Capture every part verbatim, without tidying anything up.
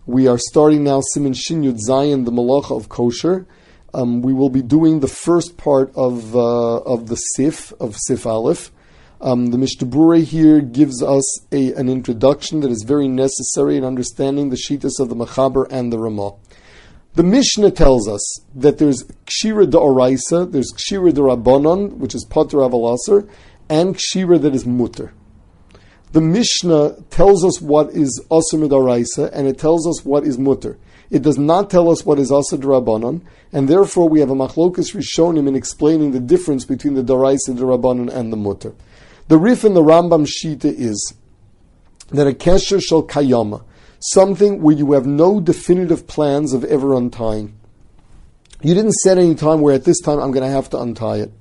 We are starting now Siman Shin Yud Zayin, the Malacha of Kosher. Um, we will be doing the first part of uh, of the Sif, of Sif Aleph. Um, the Mishnah Berurah here gives us a, an introduction that is very necessary in understanding the Shittas of the Mechaber and the Ramah. The Mishnah tells us that there's Kshira D'Oraisa, there's Kshira D'Rabbanon, which is Pater Aval Aser, and Kshira that is Mutter. The Mishnah tells us what is Aser D'Oraisa, and it tells us what is Mutter. It does not tell us what is Aser D'Rabbanon, and therefore we have a Machlokas Rishonim in explaining the difference between the D'Oraisa, D'Rabbanon, and the Mutter. The Rif in the Rambam Shita is that a Kesher Shel Kayama, something where you have no definitive plans of ever untying. You didn't set any time where at this time I'm going to have to untie it.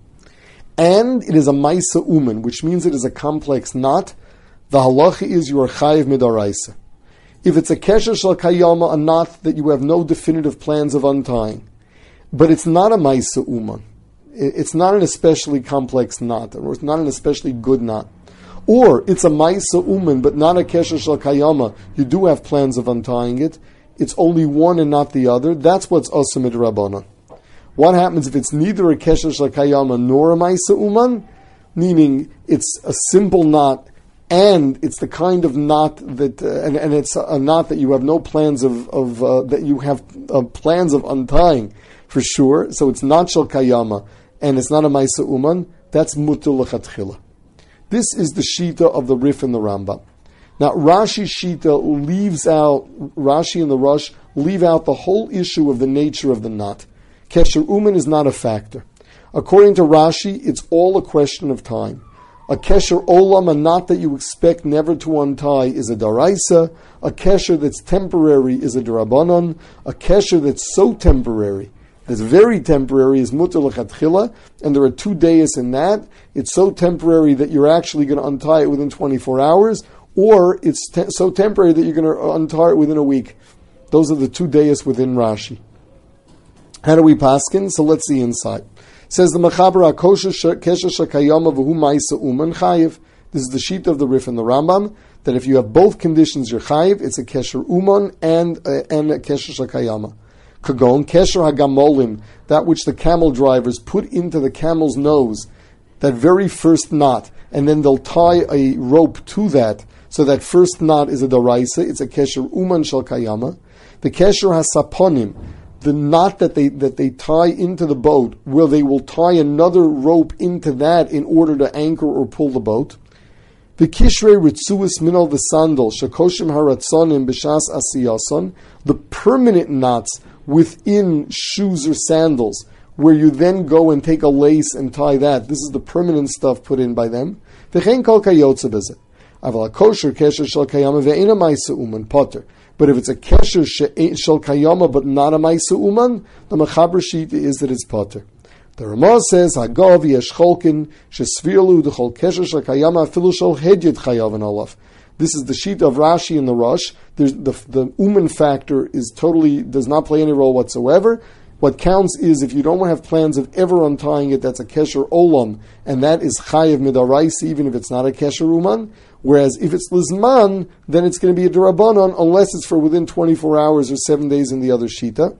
And it is a Maisa Uman, which means it is a complex knot. The halacha is you are Chayiv Midaraisa. If it's a Kesher Shel Kayama, a knot that you have no definitive plans of untying, but it's not a Maisa Uman, it's not an especially complex knot, or it's not an especially good knot. Or it's a Maisa Uman, but not a Kesher Shel Kayama. You do have plans of untying it. It's only one and not the other. That's what's Aser Midrabanan. What happens if it's neither a Kesher Shel Kayama nor a Maisa Uman? Meaning it's a simple knot, and it's the kind of knot that, uh, and, and it's a, a knot that you have no plans of, of uh, that you have uh, plans of untying for sure. So it's not Shel Kayama, and it's not a Maisa Uman. That's Mutter L'Chatchila. This is the Shita of the Rif and the Rambam. Now, Rashi Shita leaves out, Rashi and the Rosh leave out the whole issue of the nature of the knot. Kesher Uman is not a factor. According to Rashi, it's all a question of time. A Kesher Olam, a knot that you expect never to untie, is a Daraisa. A Kesher that's temporary is a Darabanan. A Kesher that's so temporary, that's very temporary, is Mutter L'Chatchila, and there are two days in that. It's so temporary that you're actually going to untie it within twenty-four hours, or it's te- so temporary that you're going to untie it within a week. Those are the two days within Rashi. How do we paskin? So let's see inside. It says the Mechaber HaKosher Kesher Shekayama V'hu Maisa Uman Chayiv. This is the sheet of the Rif and the Rambam, that if you have both conditions, you're Chayiv. It's a Kesher Uman and, uh, and a Kesher Shekayama. Kagon, Kesher HaGamolim, that which the camel drivers put into the camel's nose, that very first knot, and then they'll tie a rope to that, so that first knot is a Daraisa, it's a Kesher Uman Shel Kayama. The Kesher HaSaponim, the knot that they that they tie into the boat, where they will tie another rope into that in order to anchor or pull the boat. The Kishrei Ritzuis Minol V'Sandal, Shekoshim Haratzonim B'Shas Asiyason, the permanent knots within shoes or sandals, where you then go and take a lace and tie that. This is the permanent stuff put in by them. V'chein kol kayotze b'zeh. Aval kosher kesher shel kayama ve'ena ma'isa uman potter. But if it's a kesher shel kayama but not a ma'isa uman, the mechaber shita is that it's potter. The Ramah says Hagav yesh cholkin shesvirlu d'chol kesher shel kayama afilu shel hedyet chayav and olaf. This is the sheet of Rashi and the Rosh. There's the the uman factor is totally does not play any role whatsoever. What counts is if you don't have plans of ever untying it, that's a kesher olam, and that is chayiv midaraisa, even if it's not a kesher uman. Whereas if it's lizman, then it's going to be a derabanan, unless it's for within twenty-four hours or seven days in the other shita.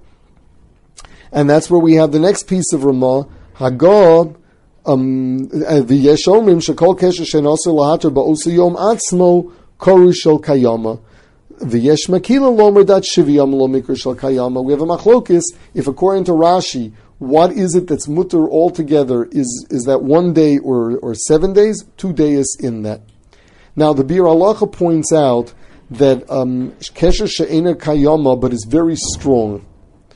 And that's where we have the next piece of Ramah, Hagab, um, v'yesh omrim shekol kesher she'noser lahater ba'osu yom atzmo koru shel kayama. V'yesh makila lomer dat shiviyam lo mikra shel kayama. We have a machlokis, if according to Rashi, what is it that's mutter altogether? Is is that one day or, or seven days? Two days in that. Now the Bir Halacha points out that um, kesher she'ena kayama, but is very strong.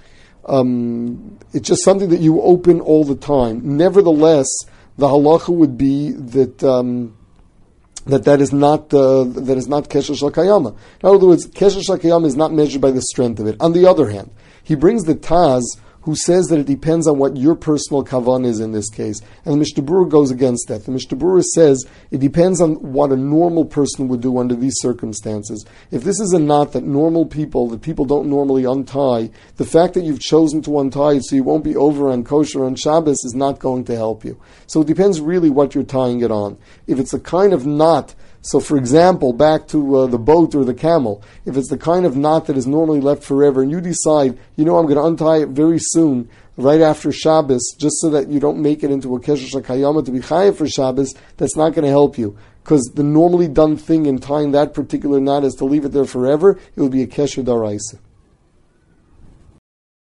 Um, it's just something that you open all the time. Nevertheless, the halacha would be that um, that that is not uh, that is not kesher shel kayama. In other words, kesher shel kayama is not measured by the strength of it. On the other hand, he brings the Taz, who says that it depends on what your personal kavan is in this case. And the Mishnah Berurah goes against that. The Mishnah Berurah says it depends on what a normal person would do under these circumstances. If this is a knot that normal people, that people don't normally untie, the fact that you've chosen to untie it so you won't be over on kosher on Shabbos is not going to help you. So it depends really what you're tying it on. If it's a kind of knot So, for example, back to uh, the boat or the camel, if it's the kind of knot that is normally left forever, and you decide, you know, I'm going to untie it very soon, right after Shabbos, just so that you don't make it into a kesher shakayama to be chayav for Shabbos, that's not going to help you. Because the normally done thing in tying that particular knot is to leave it there forever, it would be a kesher daraisa.